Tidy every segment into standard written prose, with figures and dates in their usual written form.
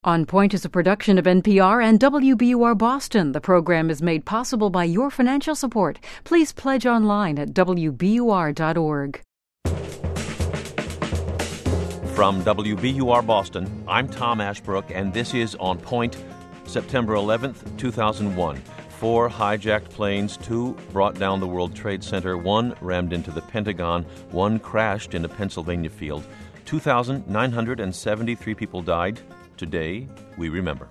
On Point is a production of NPR and WBUR Boston. The program is made possible by your financial support. Please pledge online at WBUR.org. From WBUR Boston, I'm Tom Ashbrook, and this is On Point, September 11th, 2001. 4 hijacked planes, 2 brought down the World Trade Center, 1 rammed into the Pentagon, 1 crashed in a Pennsylvania field. 2,973 people died. Today, we remember.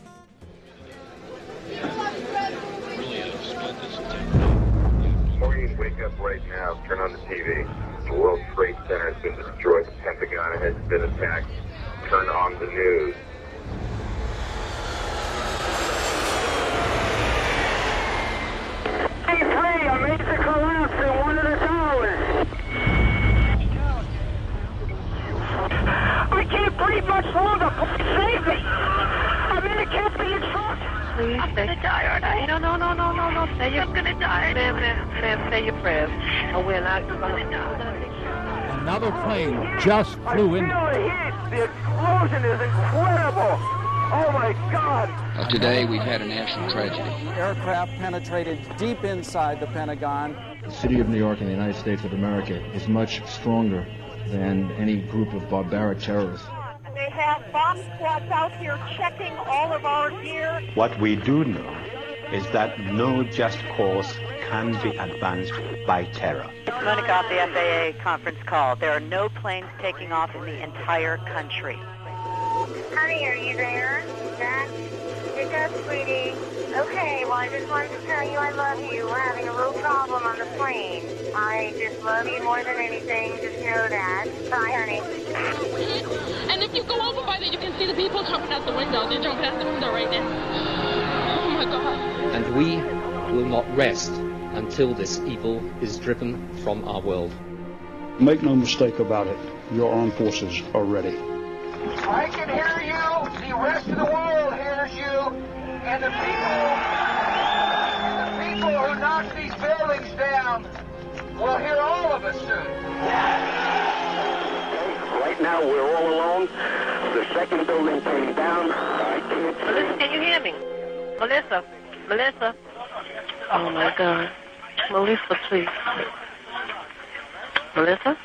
Morning, wake up right now, turn on the TV. The World Trade Center has been destroyed. The Pentagon has been attacked. Turn on the news. A major collapse in one of the towers. I can't breathe much longer. Please save me. I'm in a camping truck. Please, I'm gonna die, aren't I? No. Say you're gonna die. Ma'am, say your prayers. Oh, we're not gonna die. Another plane just flew in. I feel the heat. The explosion is incredible. Oh my God! Today we've had a national tragedy. Aircraft penetrated deep inside the Pentagon. The city of New York in the United States of America is much stronger than any group of barbaric terrorists. They have bomb squads out here checking all of our gear. What we do know is that no just cause can be advanced by terror. It's Monica off the FAA conference call. There are no planes taking off in the entire country. Honey, are you there? Jack? Pick up, sweetie. Okay, well, I just wanted to tell you I love you. We're having a little problem on the plane. I just love you more than anything. Just know that. Bye, honey. And if you go over by there, you can see the people jumping out the window. They're jumping out the window right now. Oh, my God. And we will not rest until this evil is driven from our world. Make no mistake about it. Your armed forces are ready. I can hear you. The rest of the world hears you. And the people who knock these buildings down will hear all of us soon. Right now, we're all alone. The second building came down. I can't see. Melissa, can you hear me? Melissa. Oh, my God. Melissa, please. Melissa?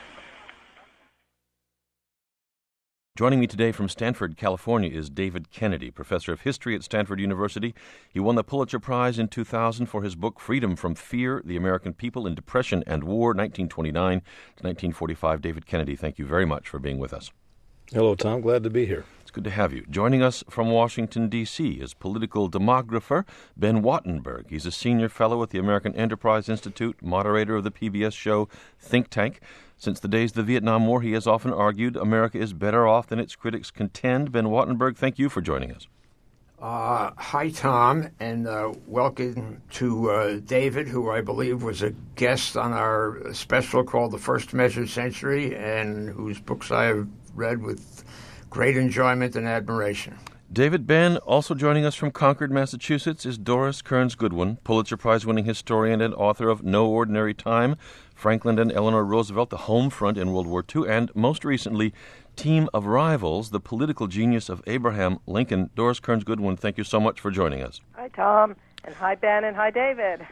Joining me today from Stanford, California, is David Kennedy, professor of history at Stanford University. He won the Pulitzer Prize in 2000 for his book Freedom from Fear, The American People in Depression and War, 1929 to 1945. David Kennedy, thank you very much for being with us. Hello, Tom. Glad to be here. It's good to have you. Joining us from Washington, D.C. is political demographer Ben Wattenberg. He's a senior fellow at the American Enterprise Institute, moderator of the PBS show Think Tank. Since the days of the Vietnam War, he has often argued America is better off than its critics contend. Ben Wattenberg, thank you for joining us. Hi, Tom, and welcome to David, who I believe was a guest on our special called The First Measured Century, and whose books I have read with great enjoyment and admiration. David, Ben, also joining us from Concord, Massachusetts, is Doris Kearns Goodwin, Pulitzer Prize-winning historian and author of No Ordinary Time, Franklin and Eleanor Roosevelt, the Home Front in World War II, and most recently, Team of Rivals, the political genius of Abraham Lincoln. Doris Kearns Goodwin, thank you so much for joining us. Hi, Tom, and hi, Ben, and hi, David.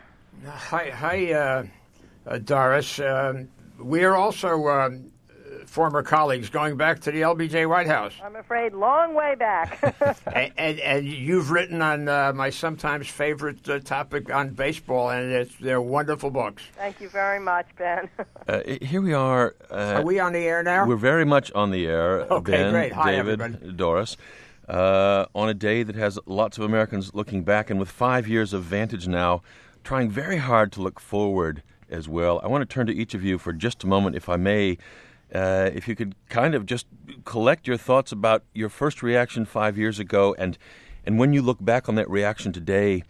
Hi, Doris. We are also former colleagues going back to the LBJ White House. I'm afraid long way back. and you've written on my sometimes favorite topic on baseball, and they're wonderful books. Thank you very much, Ben. Here we are. Are we on the air now? We're very much on the air, okay, Ben, great. Hi, David, everybody. Doris, on a day that has lots of Americans looking back, and with 5 years of vantage now, trying very hard to look forward as well. I want to turn to each of you for just a moment, if I may. If you could kind of just collect your thoughts about your first reaction 5 years ago and when you look back on that reaction today,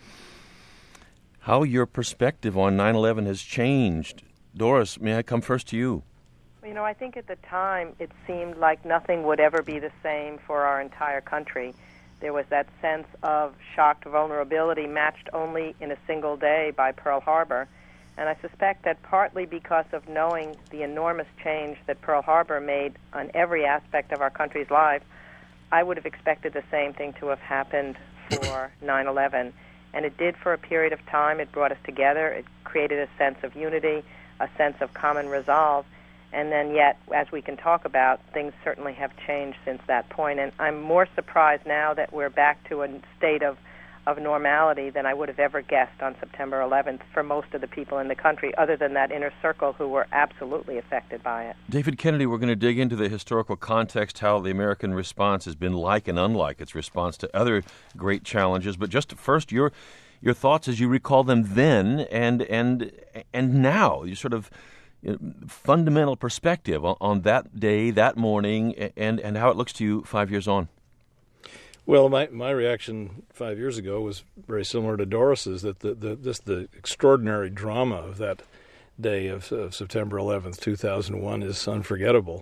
how your perspective on 9/11 has changed. Doris, may I come first to you? You know, I think at the time it seemed like nothing would ever be the same for our entire country. There was that sense of shocked vulnerability matched only in a single day by Pearl Harbor. And I suspect that partly because of knowing the enormous change that Pearl Harbor made on every aspect of our country's life, I would have expected the same thing to have happened for 9/11. And it did for a period of time. It brought us together. It created a sense of unity, a sense of common resolve. And then yet, as we can talk about, things certainly have changed since that point. And I'm more surprised now that we're back to a state of normality than I would have ever guessed on September 11th for most of the people in the country, other than that inner circle who were absolutely affected by it. David Kennedy, we're going to dig into the historical context, how the American response has been like and unlike its response to other great challenges. But just first, your thoughts as you recall them then and now, you sort of fundamental perspective on that day, that morning, and how it looks to you 5 years on. Well, my reaction 5 years ago was very similar to Doris's, that the extraordinary drama of that day of September 11th, 2001 is unforgettable.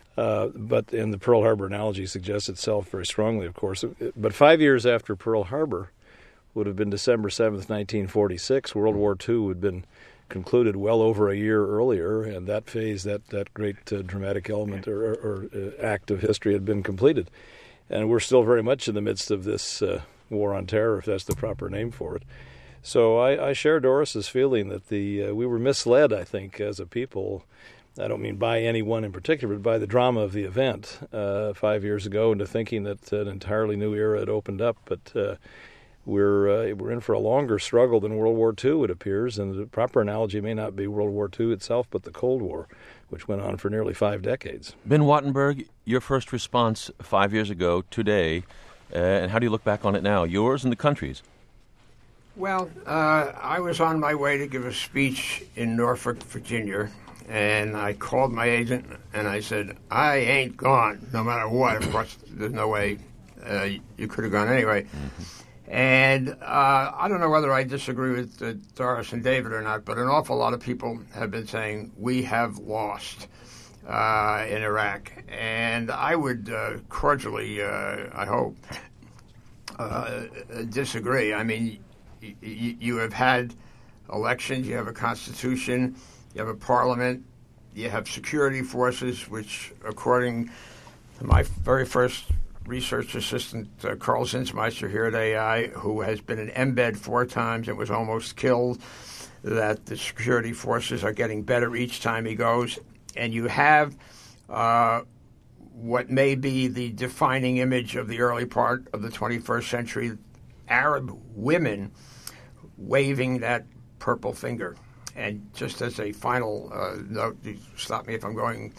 And the Pearl Harbor analogy suggests itself very strongly, of course. But 5 years after Pearl Harbor would have been December 7th, 1946. World War II would have been concluded well over a year earlier, and that phase, that great dramatic element or act of history had been completed. And we're still very much in the midst of this war on terror, if that's the proper name for it. So I share Doris's feeling that we were misled, I think, as a people. I don't mean by anyone in particular, but by the drama of the event 5 years ago, into thinking that an entirely new era had opened up. But we're in for a longer struggle than World War II, it appears, and the proper analogy may not be World War II itself, but the Cold War, which went on for nearly 5 decades. Ben Wattenberg, your first response 5 years ago today, and how do you look back on it now, yours and the country's? Well, I was on my way to give a speech in Norfolk, Virginia, and I called my agent and I said, I ain't gone, no matter what. Of course, there's no way you could have gone anyway. Mm-hmm. And I don't know whether I disagree with Doris and David or not, but an awful lot of people have been saying we have lost in Iraq. And I would cordially, I hope, disagree. I mean, you have had elections, you have a constitution, you have a parliament, you have security forces, which, according to my very first research assistant, Carl Zinsmeister here at AI, who has been in embed 4 times and was almost killed, that the security forces are getting better each time he goes. And you have what may be the defining image of the early part of the 21st century, Arab women waving that purple finger. And just as a final note, stop me if I'm going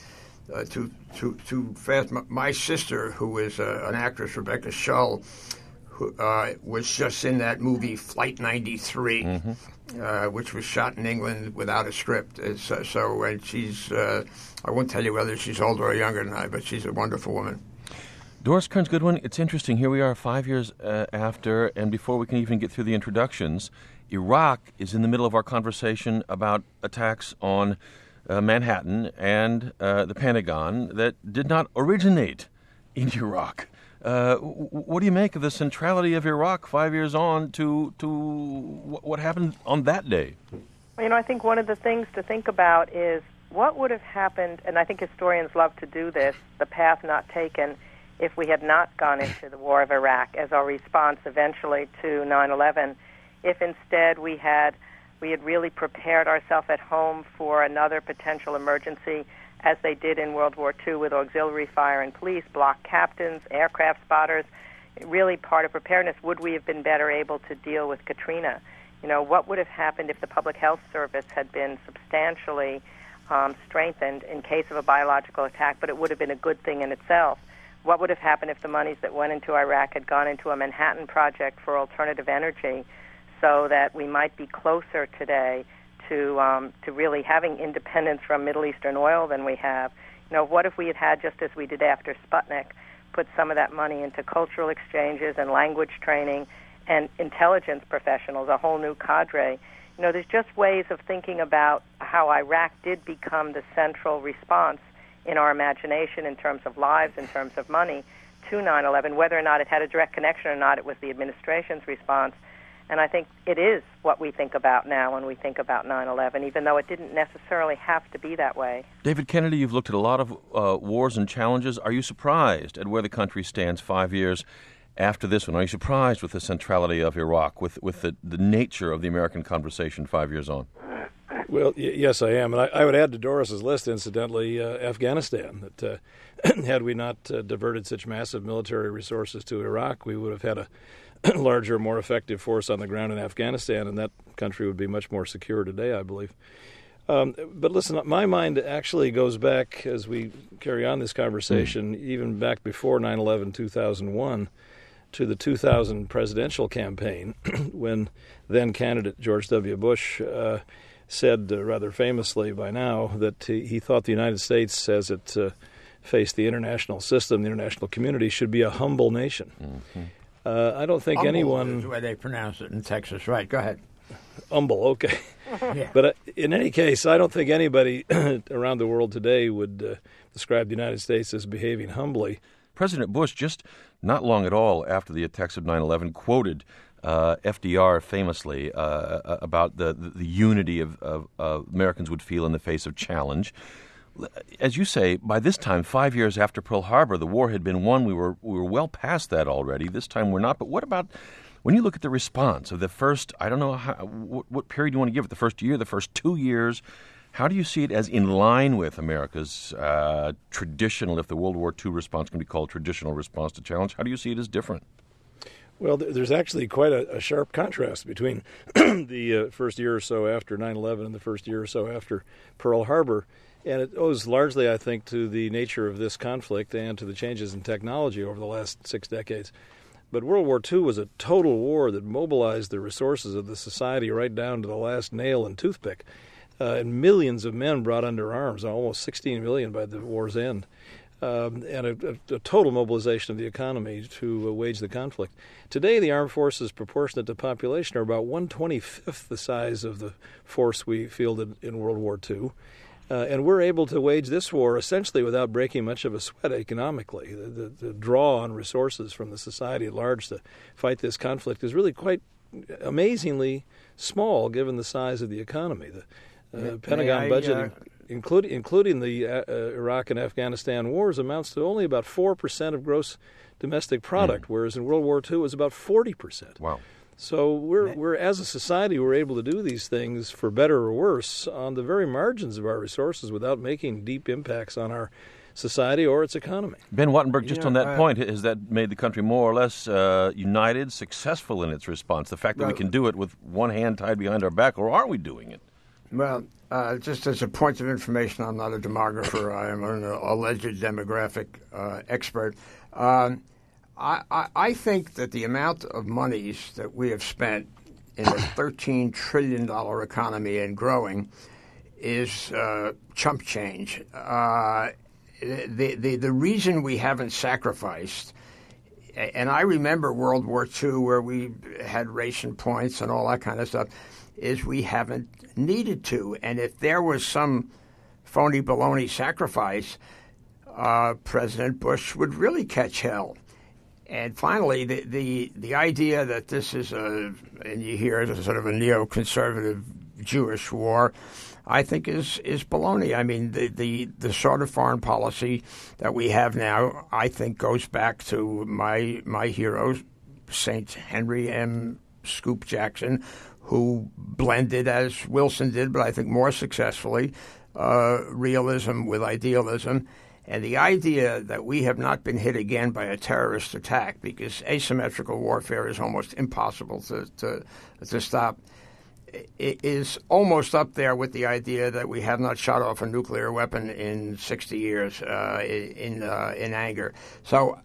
too fast. My sister, who is an actress, Rebecca Shull, who was just in that movie Flight 93, which was shot in England without a script. And she's, I won't tell you whether she's older or younger than I, but she's a wonderful woman. Doris Kearns Goodwin, it's interesting. Here we are 5 years after, and before we can even get through the introductions, Iraq is in the middle of our conversation about attacks on Manhattan and the Pentagon that did not originate in Iraq. What do you make of the centrality of Iraq 5 years on to what happened on that day? Well, I think one of the things to think about is what would have happened, and I think historians love to do this, the path not taken, if we had not gone into the war of Iraq as our response eventually to 9/11, if instead we had really prepared ourselves at home for another potential emergency, as they did in World War II with auxiliary fire and police, block captains, aircraft spotters, really part of preparedness. Would we have been better able to deal with Katrina? What would have happened if the Public Health Service had been substantially strengthened in case of a biological attack, but it would have been a good thing in itself? What would have happened if the monies that went into Iraq had gone into a Manhattan Project for alternative energy, so that we might be closer today to really having independence from Middle Eastern oil than we have? What if we had just as we did after Sputnik, put some of that money into cultural exchanges and language training and intelligence professionals, a whole new cadre? There's just ways of thinking about how Iraq did become the central response in our imagination in terms of lives, in terms of money, to 9/11. Whether or not it had a direct connection or not, it was the administration's response. And I think it is what we think about now when we think about 9/11, even though it didn't necessarily have to be that way. David Kennedy, you've looked at a lot of wars and challenges. Are you surprised at where the country stands 5 years after this one? Are you surprised with the centrality of Iraq, with the nature of the American conversation 5 years on? Well, yes, I am. And I would add to Doris's list, incidentally, Afghanistan, that had we not diverted such massive military resources to Iraq, we would have had a larger, more effective force on the ground in Afghanistan, and that country would be much more secure today, I believe. But listen, my mind actually goes back, as we carry on this conversation, even back before 9/11, 2001, to the 2000 presidential campaign, when then-candidate George W. Bush said rather famously by now that he thought the United States, as it faced the international system, the international community, should be a humble nation. Mm-hmm. I don't think humble anyone... is the way they pronounce it in Texas. Right, go ahead. Humble, okay. Yeah. But in any case, I don't think anybody around the world today would describe the United States as behaving humbly. President Bush, just not long at all after the attacks of 9/11, quoted FDR famously about the unity of Americans would feel in the face of challenge. As you say, by this time, 5 years after Pearl Harbor, the war had been won. We were well past that already. This time we're not. But what about when you look at the response of the first, I don't know what period you want to give it, the first year, the first 2 years, how do you see it as in line with America's traditional, if the World War II response can be called traditional response to challenge, how do you see it as different? Well, there's actually quite a sharp contrast between the first year or so after 9/11 and the first year or so after Pearl Harbor. And it owes largely, I think, to the nature of this conflict and to the changes in technology over the last 6 decades. But World War II was a total war that mobilized the resources of the society right down to the last nail and toothpick. And millions of men brought under arms, almost 16 million by the war's end. And a total mobilization of the economy to wage the conflict. Today, the armed forces proportionate to population are about 1/25th the size of the force we fielded in World War II. And we're able to wage this war essentially without breaking much of a sweat economically. The draw on resources from the society at large to fight this conflict is really quite amazingly small given the size of the economy. The Pentagon budget, including the Iraq and Afghanistan wars, amounts to only about 4% of gross domestic product, whereas in World War II it was about 40%. Wow. So we're as a society, we're able to do these things, for better or worse, on the very margins of our resources without making deep impacts on our society or its economy. Ben Wattenberg, just on that point, has that made the country more or less united, successful in its response? The fact that we can do it with one hand tied behind our back, or are we doing it? Well, just as a point of information, I'm not a demographer. I am an alleged demographic expert. I think that the amount of monies that we have spent in a $13 trillion economy and growing is chump change. The reason we haven't sacrificed, and I remember World War II where we had ration points and all that kind of stuff, is we haven't needed to. And if there was some phony baloney sacrifice, President Bush would really catch hell. And finally, the idea that this is and you hear it as sort of a neoconservative Jewish war, I think is baloney. I mean, the sort of foreign policy that we have now, I think, goes back to my hero, St. Henry M. Scoop Jackson, who blended, as Wilson did, but I think more successfully, realism with idealism. And the idea that we have not been hit again by a terrorist attack, because asymmetrical warfare is almost impossible to stop, it is almost up there with the idea that we have not shot off a nuclear weapon in 60 years in anger. So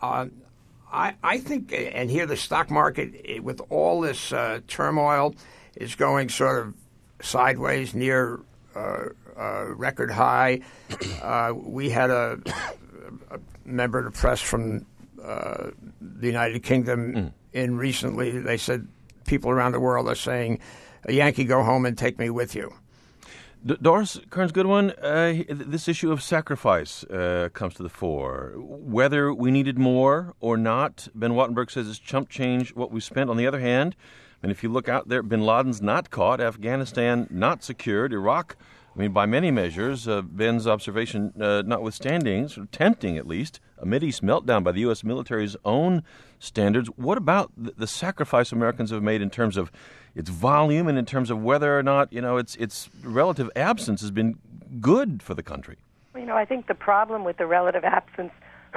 I think, and here the stock market, with all this turmoil, is going sort of sideways near record high. We had a member of the press from the United Kingdom in recently. They said people around the world are saying, "A Yankee, go home and take me with you." Doris Kearns Goodwin, this issue of sacrifice comes to the fore. Whether we needed more or not, Ben Wattenberg says it's chump change what we spent. On the other hand, And if you look out there, bin Laden's not caught, Afghanistan not secured, Iraq, I mean, by many measures, Ben's observation notwithstanding, sort of tempting at least, a Mideast meltdown by the U.S. military's own standards. What about the sacrifice Americans have made in terms of its volume and in terms of whether or not, its relative absence has been good for the country? Well, I think the problem with the relative absence,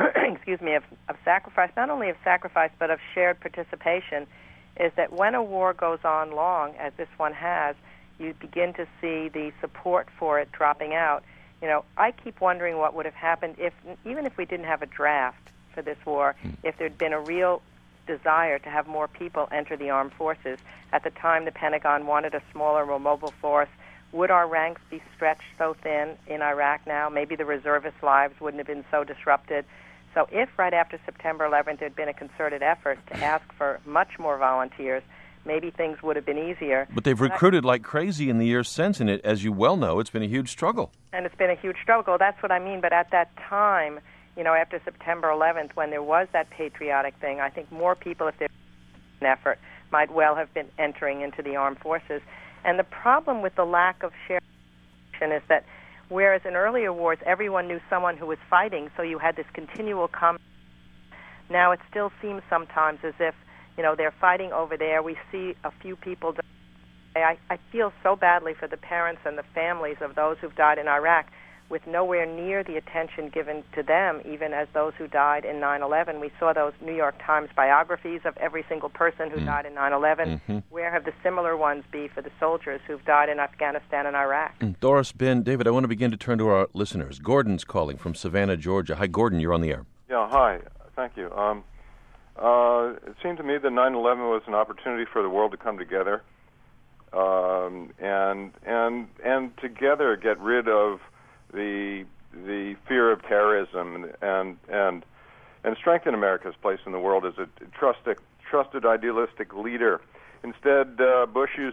of sacrifice, not only of sacrifice but of shared participation, is that when a war goes on long, as this one has, you begin to see the support for it dropping out. I keep wondering what would have happened even if we didn't have a draft for this war, if there'd been a real desire to have more people enter the armed forces. At the time, the Pentagon wanted a smaller, more mobile force. Would our ranks be stretched so thin in Iraq now? Maybe the reservists' lives wouldn't have been so disrupted. So if right after September 11th there had been a concerted effort to ask for much more volunteers, maybe things would have been easier. But they've recruited like crazy in the years since, and as you well know, it's been a huge struggle. And it's been a huge struggle. That's what I mean. But at that time, after September 11th, when there was that patriotic thing, I think more people, if there was an effort, might well have been entering into the armed forces. And the problem with the lack of shared is that whereas in earlier wars everyone knew someone who was fighting, so you had this continual now it still seems sometimes as if, they're fighting over there. We see a few people die. I feel so badly for the parents and the families of those who've died in Iraq, with nowhere near the attention given to them, even as those who died in 9/11. We saw those New York Times biographies of every single person who died in 9/11. Mm-hmm. Where have the similar ones be for the soldiers who've died in Afghanistan and Iraq? Doris, Ben, David, I want to begin to turn to our listeners. Gordon's calling from Savannah, Georgia. Hi, Gordon, you're on the air. Yeah, hi. Thank you. It seemed to me that 9/11 was an opportunity for the world to come together and together get rid of the fear of terrorism and strengthen America's place in the world as a trusted idealistic leader. Instead, Bush used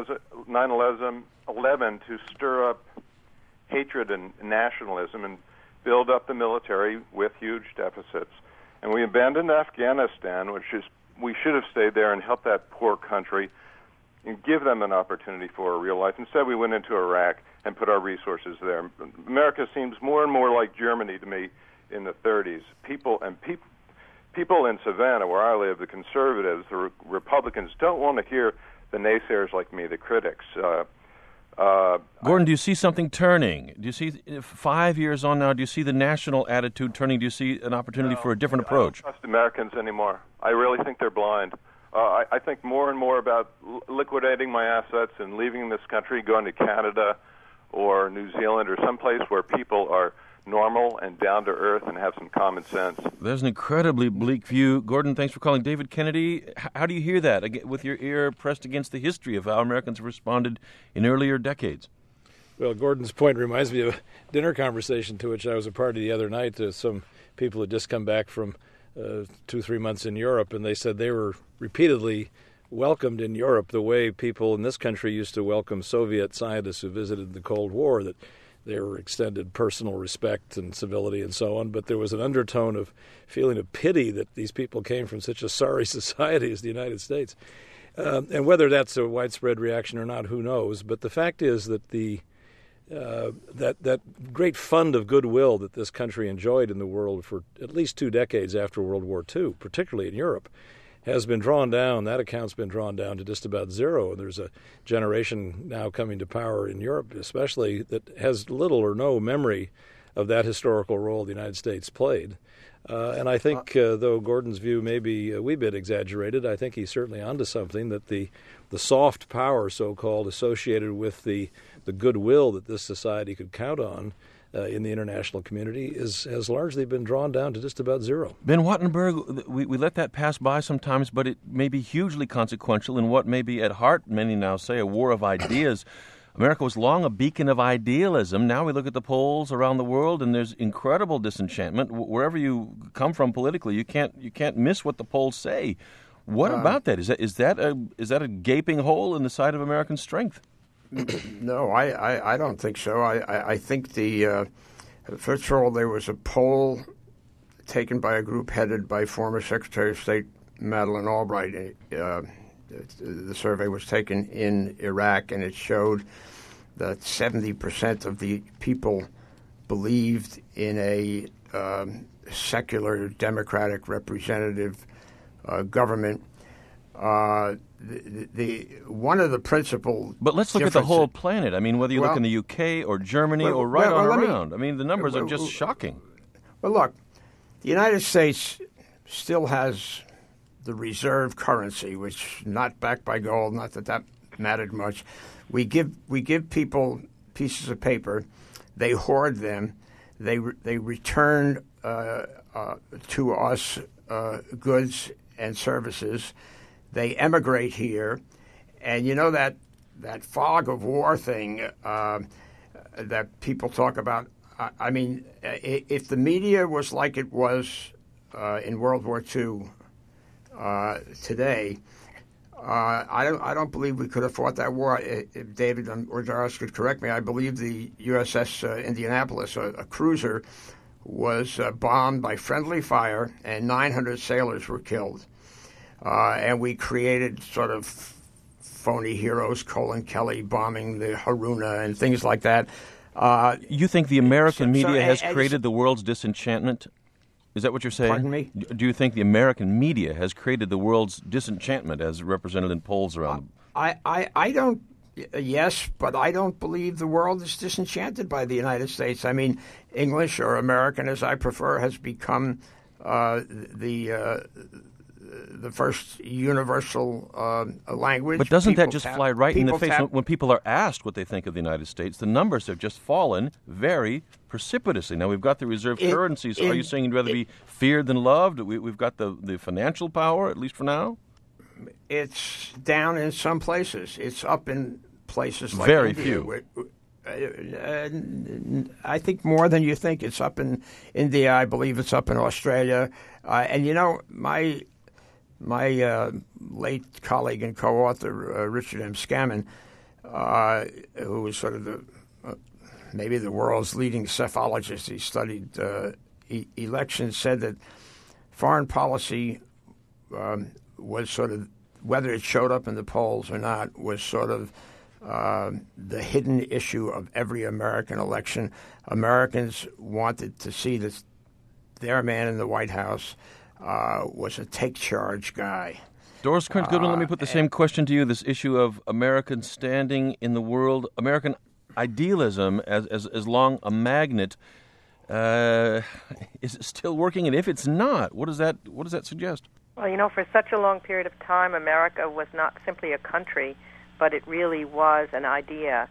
9/11 to stir up hatred and nationalism and build up the military with huge deficits. And we abandoned Afghanistan, we should have stayed there and helped that poor country and give them an opportunity for a real life. Instead, we went into Iraq and put our resources there. America seems more and more like Germany to me in the 30s. People in Savannah, where I live, the conservatives, the Republicans, don't want to hear the naysayers like me, the critics. Gordon, do you see something turning? Do you see 5 years on now? Do you see the national attitude turning? Do you see an opportunity for a different approach? I don't trust Americans anymore. I really think they're blind. I think more and more about liquidating my assets and leaving this country, going to Canada or New Zealand or someplace where people are normal and down to earth and have some common sense. There's an incredibly bleak view. Gordon, thanks for calling. David Kennedy, how do you hear that, with your ear pressed against the history of how Americans have responded in earlier decades? Well, Gordon's point reminds me of a dinner conversation to which I was a party the other night. Some people had just come back from 2-3 months in Europe, and they said they were repeatedly welcomed in Europe the way people in this country used to welcome Soviet scientists who visited the Cold War, that they were extended personal respect and civility and so on, but there was an undertone of feeling of pity that these people came from such a sorry society as the United States. And whether that's a widespread reaction or not, who knows? But the fact is that that great fund of goodwill that this country enjoyed in the world for at least 2 decades after World War II, particularly in Europe, has been drawn down. That account's been drawn down to just about zero. There's a generation now coming to power in Europe, especially, that has little or no memory of that historical role the United States played. And I think, though Gordon's view may be a wee bit exaggerated, I think he's certainly onto something, that the soft power, so-called, associated with the goodwill that this society could count on in the international community has largely been drawn down to just about zero. Ben Wattenberg, we let that pass by sometimes, but it may be hugely consequential in what may be at heart, many now say, a war of ideas. America was long a beacon of idealism. Now we look at the polls around the world, and there's incredible disenchantment. Wherever you come from politically, you can't miss what the polls say. What about that? Is that a gaping hole in the side of American strength? No, I don't think so. I think first of all, there was a poll taken by a group headed by former Secretary of State Madeleine Albright the survey was taken in Iraq, and it showed that 70% of the people believed in a secular, democratic, representative government. One of the principal But let's look at the whole planet. I mean, whether you look in the UK or Germany or right on around. I mean, the numbers are just shocking. Well, look, the United States still has the reserve currency, which not backed by gold, not that mattered much. We give people pieces of paper, they hoard them, they return to us goods and services. They emigrate here, and you know that fog of war thing that people talk about. I mean, if the media was like it was in World War II today, I don't believe we could have fought that war. If David or Doris could correct me, I believe the USS Indianapolis, a cruiser, was bombed by friendly fire, and 900 sailors were killed. And we created sort of phony heroes, Colin Kelly bombing the Haruna and things like that. You think the American media has created the world's disenchantment? Is that what you're saying? Pardon me? Do you think the American media has created the world's disenchantment as represented in polls around? I don't. Yes, but I don't believe the world is disenchanted by the United States. I mean, English, or American as I prefer, has become the first universal language. But doesn't that just fly right in the face when people are asked what they think of the United States? The numbers have just fallen very precipitously. Now, we've got the reserve currency, so are you saying you'd rather be feared than loved? We've got the financial power, at least for now? It's down in some places. It's up in places like very India. Few. I think more than you think. It's up in India. I believe it's up in Australia. And, you know, my late colleague and co-author, Richard M. Scammon, who was sort of maybe the world's leading cephalogist, he studied elections, said that foreign policy was sort of, whether it showed up in the polls or not, was sort of the hidden issue of every American election. Americans wanted to see that their man in the White House was a take-charge guy. Doris Kearns Goodwin, let me put the same question to you. This issue of American standing in the world, American idealism as long a magnet, is it still working? And if it's not, what does that suggest? Well, you know, for such a long period of time, America was not simply a country, but it really was an idea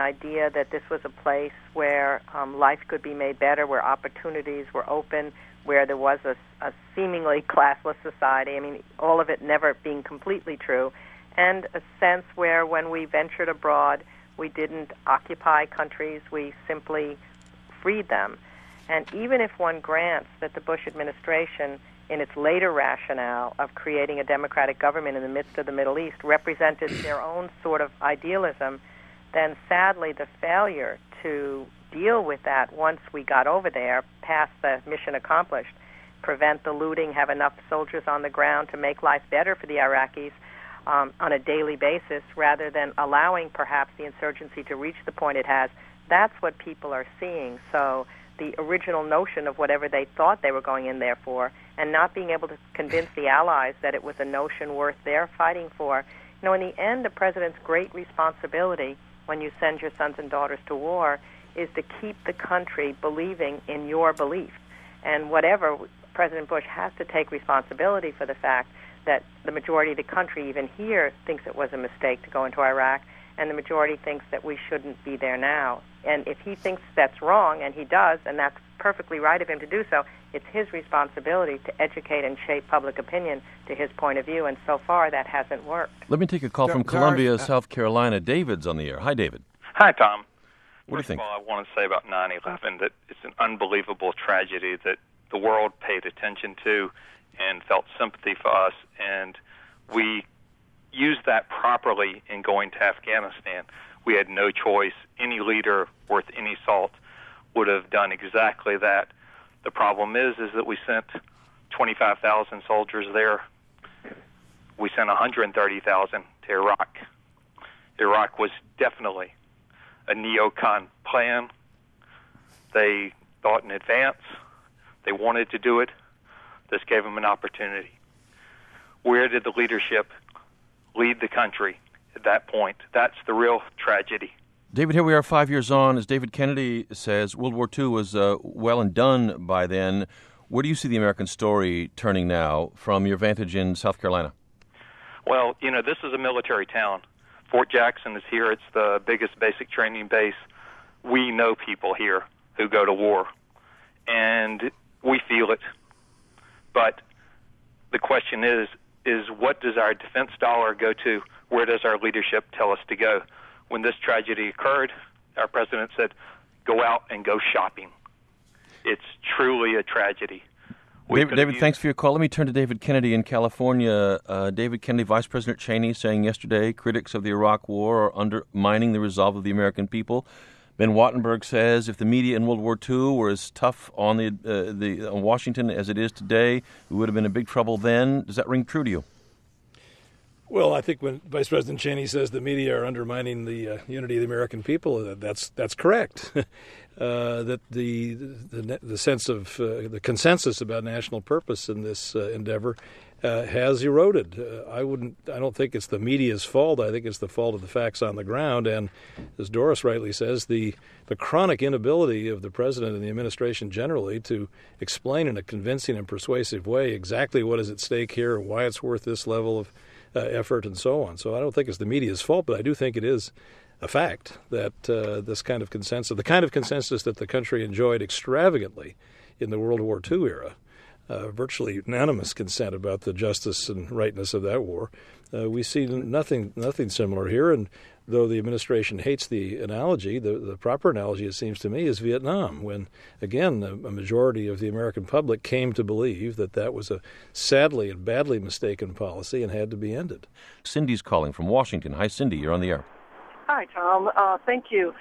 that this was a place where life could be made better, where opportunities were open, where there was a seemingly classless society. I mean, all of it never being completely true, and a sense where when we ventured abroad, we didn't occupy countries, we simply freed them. And even if one grants that the Bush administration, in its later rationale of creating a democratic government in the midst of the Middle East, represented their own sort of idealism, then sadly the failure to deal with that once we got over there, past the mission accomplished, prevent the looting, have enough soldiers on the ground to make life better for the Iraqis on a daily basis, rather than allowing perhaps the insurgency to reach the point it has, that's what people are seeing. So the original notion of whatever they thought they were going in there for, and not being able to convince the allies that it was a notion worth their fighting for. You know, in the end, the president's great responsibility when you send your sons and daughters to war is to keep the country believing in your belief. And whatever, President Bush has to take responsibility for the fact that the majority of the country, even here, thinks it was a mistake to go into Iraq, and the majority thinks that we shouldn't be there now. And if he thinks that's wrong, and he does, and that's perfectly right of him to do so, it's his responsibility to educate and shape public opinion to his point of view, and so far that hasn't worked. Let me take a call from Columbia, South Carolina. David's on the air. Hi, David. Hi, Tom. What do you think? First of all, I want to say about 9/11 that it's an unbelievable tragedy that the world paid attention to and felt sympathy for us, and we used that properly in going to Afghanistan. We had no choice. Any leader worth any salt would have done exactly that. The problem is that we sent 25,000 soldiers there we sent 130,000 to Iraq. Iraq was definitely a neocon plan. They thought in advance. They wanted to do it. This gave them an opportunity. Where did the leadership lead the country at that point? That's the real tragedy. David, here we are 5 years on. As David Kennedy says, World War II was well and done by then. Where do you see the American story turning now from your vantage in South Carolina? Well, this is a military town. Fort Jackson is here. It's the biggest basic training base. We know people here who go to war, and we feel it. But the question is what does our defense dollar go to? Where does our leadership tell us to go? When this tragedy occurred, our president said, go out and go shopping. It's truly a tragedy. David, thanks for your call. Let me turn to David Kennedy in California. David Kennedy, Vice President Cheney, saying yesterday critics of the Iraq War are undermining the resolve of the American people. Ben Wattenberg says if the media in World War II were as tough on on Washington as it is today, we would have been in big trouble then. Does that ring true to you? Well, I think when Vice President Cheney says the media are undermining the unity of the American people, that's correct. That the sense of the consensus about national purpose in this endeavor has eroded. I don't think it's the media's fault. I think it's the fault of the facts on the ground. And as Doris rightly says, the chronic inability of the president and the administration generally to explain in a convincing and persuasive way exactly what is at stake here and why it's worth this level of effort and so on. So I don't think it's the media's fault, but I do think it is a fact that this kind of consensus, the kind of consensus that the country enjoyed extravagantly in the World War II era, virtually unanimous consent about the justice and rightness of that war, we see nothing similar here. And though the administration hates the analogy, the proper analogy, it seems to me, is Vietnam, when, again, a majority of the American public came to believe that was a sadly and badly mistaken policy and had to be ended. Cindy's calling from Washington. Hi, Cindy. You're on the air. Hi, Tom. Thank you.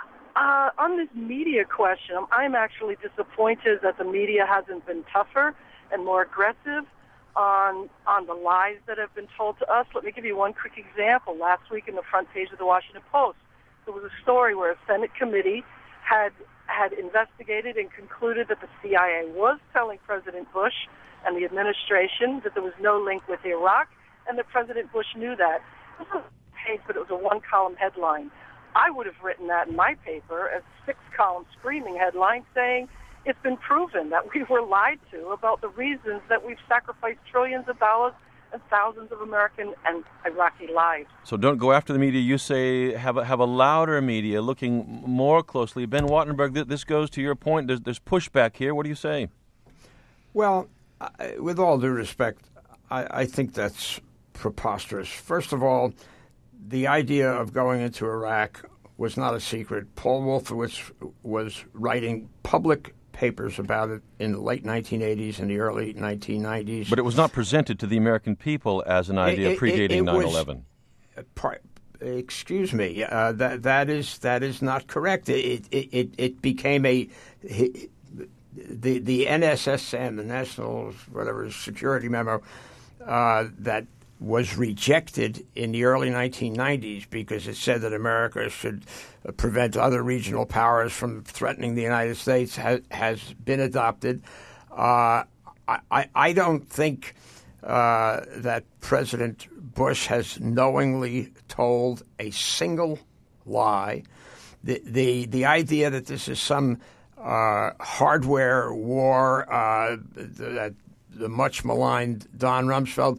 On this media question, I'm actually disappointed that the media hasn't been tougher and more aggressive on the lies that have been told to us. Let me give you one quick example. Last week in the front page of the Washington Post, there was a story where a Senate committee had investigated and concluded that the CIA was telling President Bush and the administration that there was no link with Iraq, and that President Bush knew that. This was a page, but it was a one-column headline. I would have written that in my paper as a 6-column screaming headline saying it's been proven that we were lied to about the reasons that we've sacrificed trillions of dollars and thousands of American and Iraqi lives. So don't go after the media. You say have a louder media looking more closely. Ben Wattenberg, this goes to your point. There's pushback here. What do you say? Well, with all due respect, I think that's preposterous. First of all, the idea of going into Iraq was not a secret. Paul Wolfowitz was writing public papers about it in the late 1980s and the early 1990s. But it was not presented to the American people as an idea predating 9/11. Excuse me. That is not correct. It became the NSSM, the National Security Memo, that was rejected in the early 1990s because it said that America should prevent other regional powers from threatening the United States, has been adopted. I don't think that President Bush has knowingly told a single lie. The idea that this is some hardware war, that the much maligned Don Rumsfeld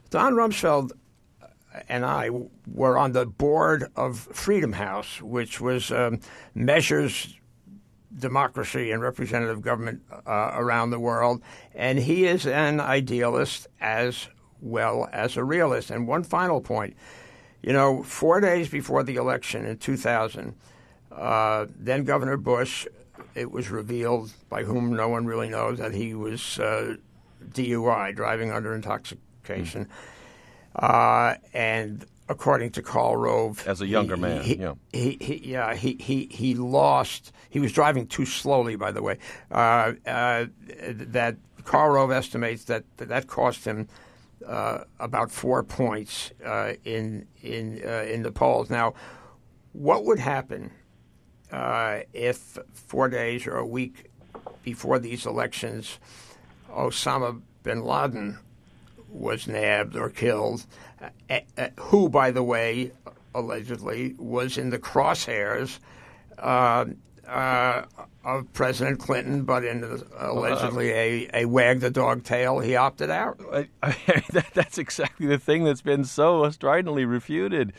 and I were on the board of Freedom House, which was measures democracy and representative government around the world. And he is an idealist as well as a realist. And one final point, 4 days before the election in 2000, then Governor Bush, it was revealed, by whom no one really knows, that he was DUI, driving under intoxication. And according to Karl Rove, as a younger man, he lost. He was driving too slowly, by the way. That Karl Rove estimates that cost him about 4 points in the polls. Now, what would happen if 4 days or a week before these elections, Osama bin Laden was nabbed or killed, who, by the way, allegedly was in the crosshairs of President Clinton, but in allegedly a wag the dog tale, he opted out. That's exactly the thing that's been so stridently refuted,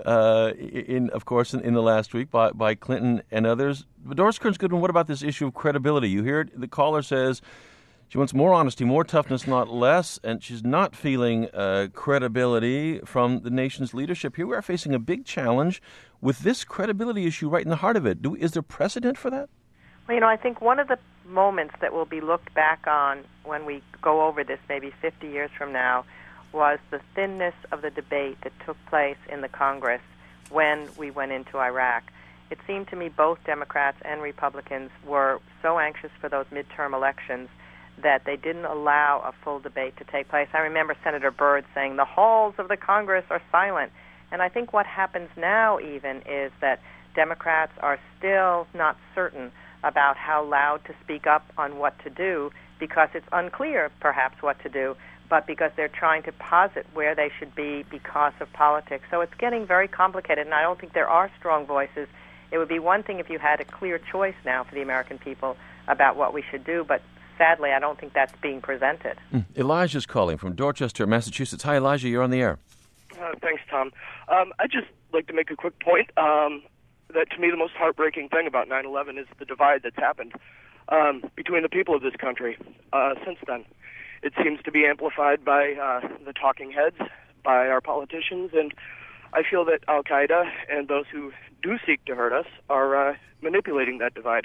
in the last week by Clinton and others. But Doris Kearns Goodwin, what about this issue of credibility? You hear it, the caller says she wants more honesty, more toughness, not less, and she's not feeling credibility from the nation's leadership. Here we are facing a big challenge with this credibility issue right in the heart of it. Is there precedent for that? Well, I think one of the moments that will be looked back on when we go over this maybe 50 years from now was the thinness of the debate that took place in the Congress when we went into Iraq. It seemed to me both Democrats and Republicans were so anxious for those midterm elections that they didn't allow a full debate to take place. I remember Senator Byrd saying the halls of the Congress are silent. And I think what happens now even is that Democrats are still not certain about how loud to speak up on what to do because it's unclear perhaps what to do, but because they're trying to posit where they should be because of politics. So it's getting very complicated, and I don't think there are strong voices. It would be one thing if you had a clear choice now for the American people about what we should do, but sadly, I don't think that's being presented. Elijah's calling from Dorchester, Massachusetts. Hi, Elijah, you're on the air. Thanks, Tom. I'd just like to make a quick point that to me the most heartbreaking thing about 9/11 is the divide that's happened between the people of this country since then. It seems to be amplified by the talking heads, by our politicians, and I feel that Al-Qaeda and those who do seek to hurt us are manipulating that divide.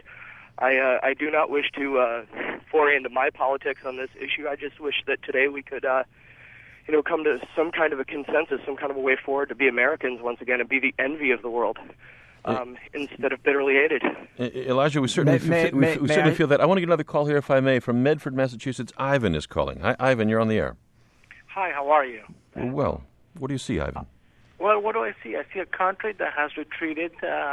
I do not wish to foray into my politics on this issue. I just wish that today we could come to some kind of a consensus, some kind of a way forward to be Americans once again and be the envy of the world instead of bitterly hated. Elijah, we certainly feel that. I want to get another call here, if I may, from Medford, Massachusetts. Ivan is calling. Hi, Ivan, you're on the air. Hi, how are you? Well, what do you see, Ivan? Well, what do I see? I see a country that has retreated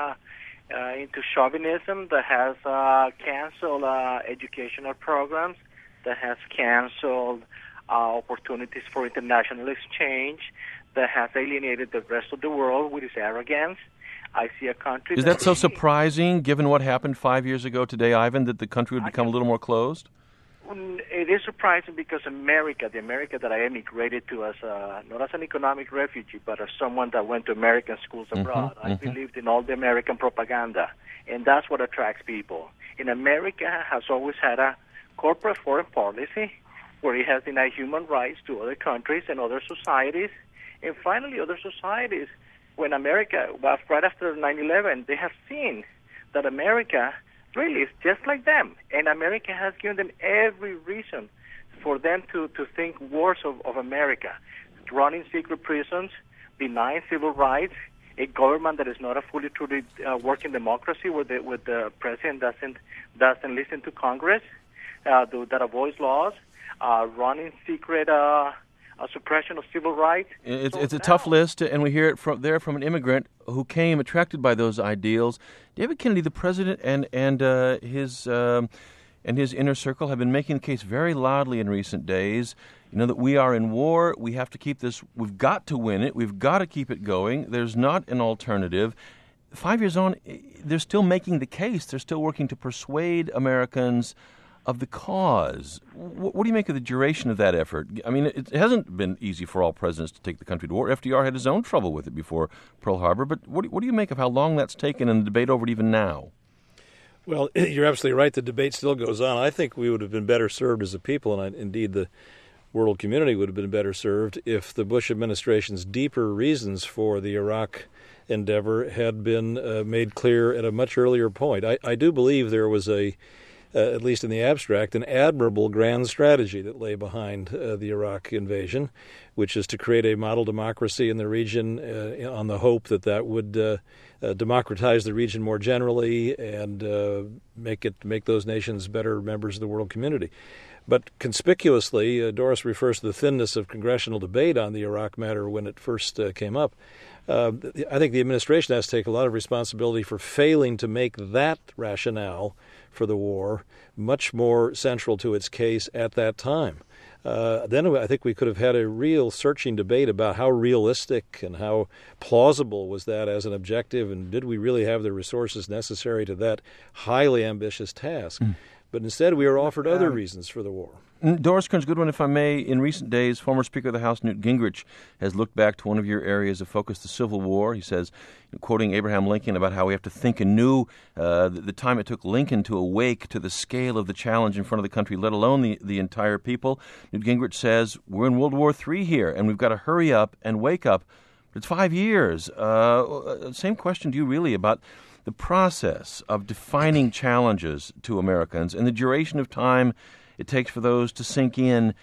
into chauvinism, that has canceled educational programs, that has canceled opportunities for international exchange, that has alienated the rest of the world with its arrogance. I see a country... Is that so surprising, given what happened 5 years ago today, Ivan, that the country would become a little more closed? It is surprising because America, the America that I emigrated to as not as an economic refugee, but as someone that went to American schools abroad, I believed in all the American propaganda, and that's what attracts people. In America has always had a corporate foreign policy where it has denied human rights to other countries and other societies, and finally other societies. When America, right after 9/11, they have seen that America really is just like them, and America has given them every reason for them to think worse of America. Running secret prisons, denying civil rights, a government that is not a fully truly working democracy, where the president doesn't listen to Congress, that avoids laws, running secret suppression of civil rights. It's a tough list, and we hear it from an immigrant who came attracted by those ideals. David Kennedy, the president, and his inner circle have been making the case very loudly in recent days. That we are in war. We have to keep this. We've got to win it. We've got to keep it going. There's not an alternative. 5 years on, they're still making the case. They're still working to persuade Americans of the cause. What do you make of the duration of that effort? I mean, it hasn't been easy for all presidents to take the country to war. FDR had his own trouble with it before Pearl Harbor. But what do you make of how long that's taken and the debate over it even now? Well, you're absolutely right. The debate still goes on. I think we would have been better served as a people, and indeed the world community would have been better served if the Bush administration's deeper reasons for the Iraq endeavor had been made clear at a much earlier point. I do believe there was at least in the abstract, an admirable grand strategy that lay behind the Iraq invasion, which is to create a model democracy in the region on the hope that would democratize the region more generally and make those nations better members of the world community. But conspicuously, Doris refers to the thinness of congressional debate on the Iraq matter when it first came up. I think the administration has to take a lot of responsibility for failing to make that rationale for the war much more central to its case at that time. Then I think we could have had a real searching debate about how realistic and how plausible was that as an objective, and did we really have the resources necessary to that highly ambitious task? But instead we were offered other reasons for the war. Doris Kearns Goodwin, if I may, in recent days, former Speaker of the House Newt Gingrich has looked back to one of your areas of focus, the Civil War. He says, quoting Abraham Lincoln, about how we have to think anew the time it took Lincoln to awake to the scale of the challenge in front of the country, let alone the entire people. Newt Gingrich says, we're in World War III here, and we've got to hurry up and wake up. It's 5 years. Same question to you, really, about the process of defining challenges to Americans and the duration of time it takes for those to sink in.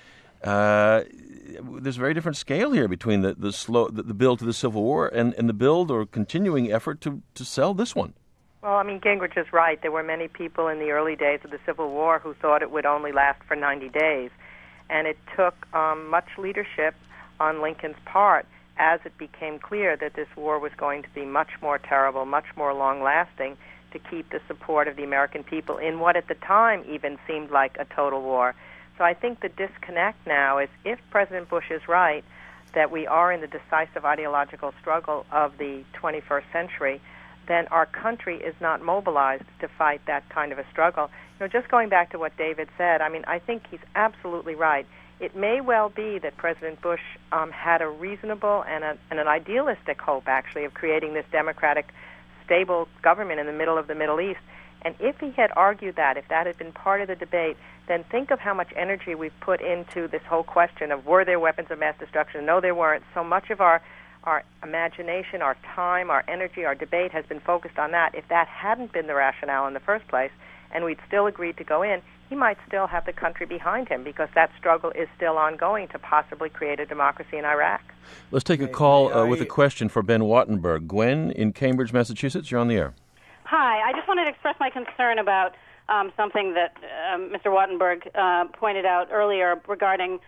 There's a very different scale here between the build to the Civil War and the build or continuing effort to sell this one. Well, I mean, Gingrich is right. There were many people in the early days of the Civil War who thought it would only last for 90 days. And it took much leadership on Lincoln's part as it became clear that this war was going to be much more terrible, much more long-lasting, to keep the support of the American people in what at the time even seemed like a total war. So I think the disconnect now is, if President Bush is right that we are in the decisive ideological struggle of the 21st century, then our country is not mobilized to fight that kind of a struggle. You know, just going back to what David said, I mean, I think he's absolutely right. It may well be that President Bush had a reasonable and an idealistic hope, actually, of creating this democratic, stable government in the middle of the Middle East. And if he had argued that, if that had been part of the debate, then think of how much energy we've put into this whole question of, were there weapons of mass destruction? No, there weren't. So much of our imagination, our time, our energy, our debate has been focused on that. If that hadn't been the rationale in the first place, and we'd still agreed to go in, he might still have the country behind him, because that struggle is still ongoing to possibly create a democracy in Iraq. Let's take a call with a question for Ben Wattenberg. Gwen in Cambridge, Massachusetts, you're on the air. Hi, I just wanted to express my concern about something that Mr. Wattenberg pointed out earlier regarding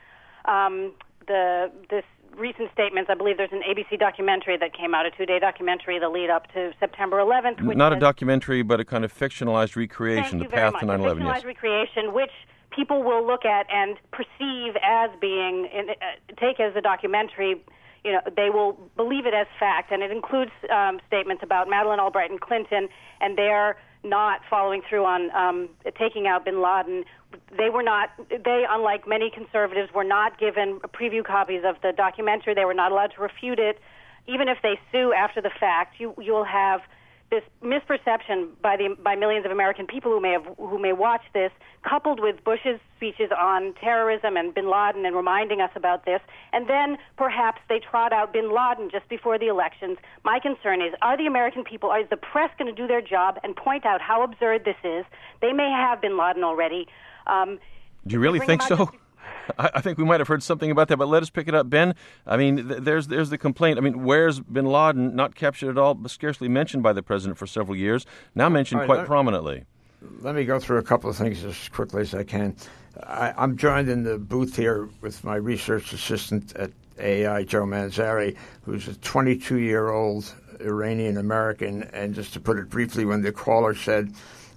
this recent statements. I believe there's an ABC documentary that came out, a 2-day documentary, the lead up to September 11th. Which Not a documentary, but a kind of fictionalized recreation, the path to 9/11. A fictionalized recreation, which people will look at and perceive as being, take as a documentary. You know, they will believe it as fact, and it includes statements about Madeleine Albright and Clinton, and they're not following through on taking out bin Laden. They, unlike many conservatives, were not given preview copies of the documentary. They were not allowed to refute it. Even if they sue after the fact, you'll have this misperception by millions of American people who may watch this, coupled with Bush's speeches on terrorism and bin Laden and reminding us about this, and then perhaps they trot out bin Laden just before the elections. My concern is, are the American people, is the press going to do their job and point out how absurd this is? They may have bin Laden already. Do you really think so? I think we might have heard something about that, but let us pick it up. Ben, I mean, there's the complaint. I mean, where's bin Laden? Not captured at all, but scarcely mentioned by the president for several years, now mentioned quite prominently. Let me go through a couple of things as quickly as I can. I'm joined in the booth here with my research assistant at AAI, Joe Manzari, who's a 22-year-old Iranian-American. And just to put it briefly, when the caller said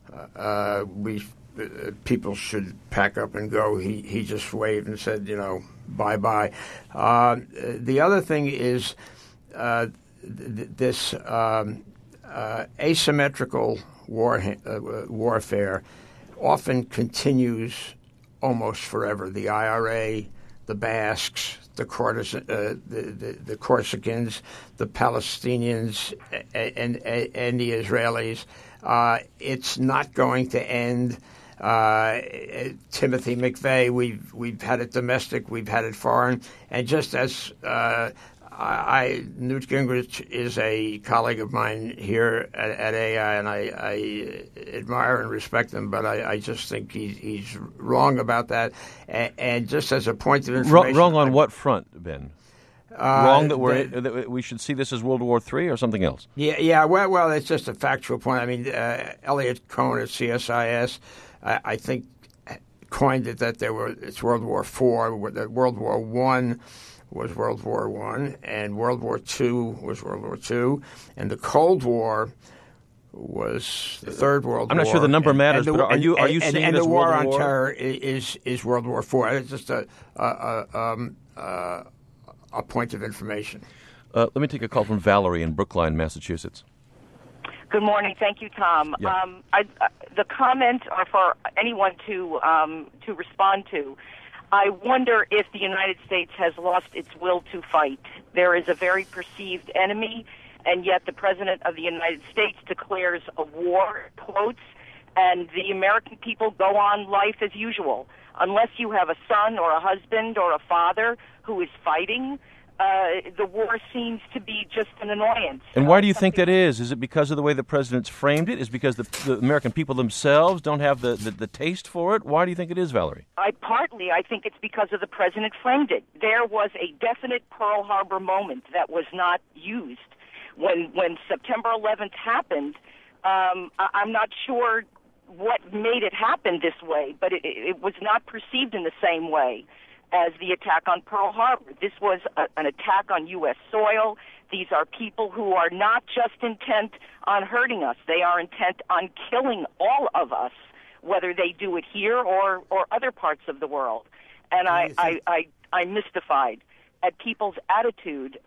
people should pack up and go, he just waved and said, bye-bye. The other thing is this asymmetrical warfare often continues almost forever. The IRA, the Basques, the Corsicans, the Palestinians, and the Israelis. It's not going to end. Timothy McVeigh, we've had it domestic, we've had it foreign, and just as Newt Gingrich is a colleague of mine here at AI, and I admire and respect him, but I just think he's wrong about that. And just as a point of information, wrong on what front, Ben? Wrong that we should see this as World War III or something else? Yeah. Well, it's just a factual point. I mean, Elliot Cohen at CSIS, I think, coined it that it's World War IV, that World War I was World War I, and World War II was World War II, and the Cold War was the Third World War. I'm not sure the number matters, but are you seeing it as the war World on War? terror is World War IV. It's just a point of information. Let me take a call from Valerie in Brookline, Massachusetts. Good morning. Thank you, Tom. Yeah. The comments are for anyone to respond to. I wonder if the United States has lost its will to fight. There is a very perceived enemy, and yet the President of the United States declares a war, quotes, and the American people go on life as usual. Unless you have a son or a husband or a father who is fighting, the war seems to be just an annoyance. And why do you think that is? Is it because of the way the President's framed it? Is it because the American people themselves don't have the taste for it? Why do you think it is, Valerie? I think it's because of the President framed it. There was a definite Pearl Harbor moment that was not used. When September 11th happened, I'm not sure what made it happen this way, but it was not perceived in the same way as the attack on Pearl Harbor. This was an attack on U.S. soil. These are people who are not just intent on hurting us. They are intent on killing all of us, whether they do it here or other parts of the world. And I'm mystified at people's attitude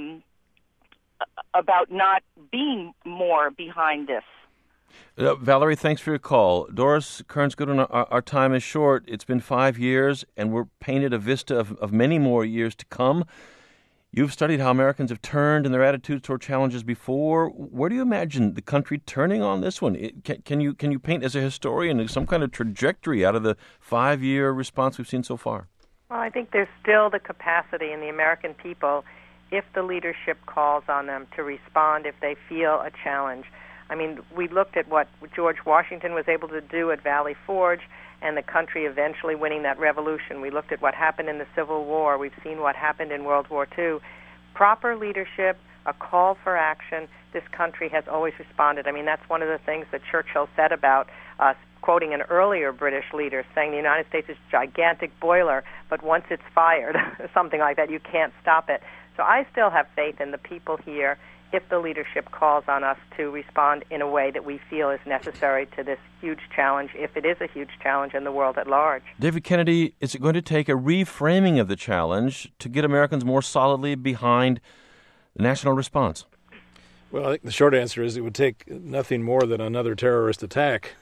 about not being more behind this. Valerie, thanks for your call. Doris Kearns Goodwin, our time is short. It's been 5 years, and we're painted a vista of many more years to come. You've studied how Americans have turned in their attitudes toward challenges before. Where do you imagine the country turning on this one? Can you paint as a historian some kind of trajectory out of the 5-year response we've seen so far? Well, I think there's still the capacity in the American people, if the leadership calls on them, to respond if they feel a challenge. I mean, we looked at what George Washington was able to do at Valley Forge and the country eventually winning that revolution. We looked at what happened in the Civil War. We've seen what happened in World War II. Proper leadership, a call for action, this country has always responded. I mean, that's one of the things that Churchill said about us, quoting an earlier British leader, saying the United States is a gigantic boiler, but once it's fired, something like that, you can't stop it. So I still have faith in the people here if the leadership calls on us to respond in a way that we feel is necessary to this huge challenge, if it is a huge challenge in the world at large. David Kennedy, is it going to take a reframing of the challenge to get Americans more solidly behind the national response? Well, I think the short answer is it would take nothing more than another terrorist attack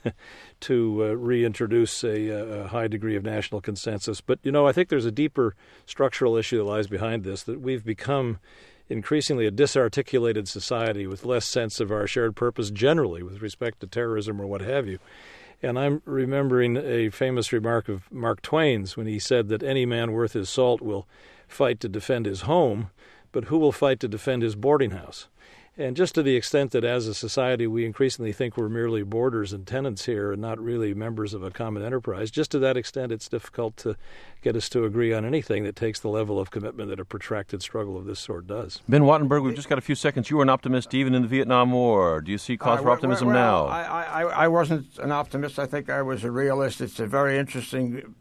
to reintroduce a high degree of national consensus. But, I think there's a deeper structural issue that lies behind this, that we've become increasingly a disarticulated society with less sense of our shared purpose generally with respect to terrorism or what have you. And I'm remembering a famous remark of Mark Twain's when he said that any man worth his salt will fight to defend his home, but who will fight to defend his boarding house? And just to the extent that as a society we increasingly think we're merely boarders and tenants here and not really members of a common enterprise, just to that extent it's difficult to get us to agree on anything that takes the level of commitment that a protracted struggle of this sort does. Ben Wattenberg, we've just got a few seconds. You were an optist even in the Vietnam War. Do you see cause for optimism now? I wasn't an optimist. I think I was a realist. It's a very interesting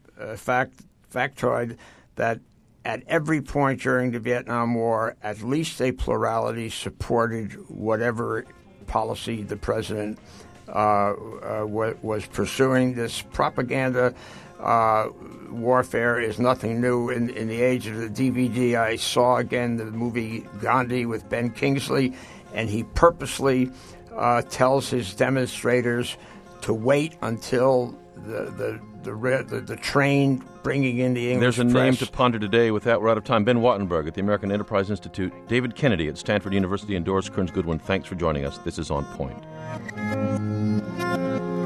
factoid that at every point during the Vietnam War, at least a plurality supported whatever policy the president was pursuing. This propaganda warfare is nothing new. In the age of the DVD, I saw again the movie Gandhi with Ben Kingsley, and he purposely tells his demonstrators to wait until the train bringing in the English There's a name to ponder today. With that, we're out of time. Ben Wattenberg at the American Enterprise Institute, David Kennedy at Stanford University, and Doris Kearns Goodwin, thanks for joining us. This is On Point.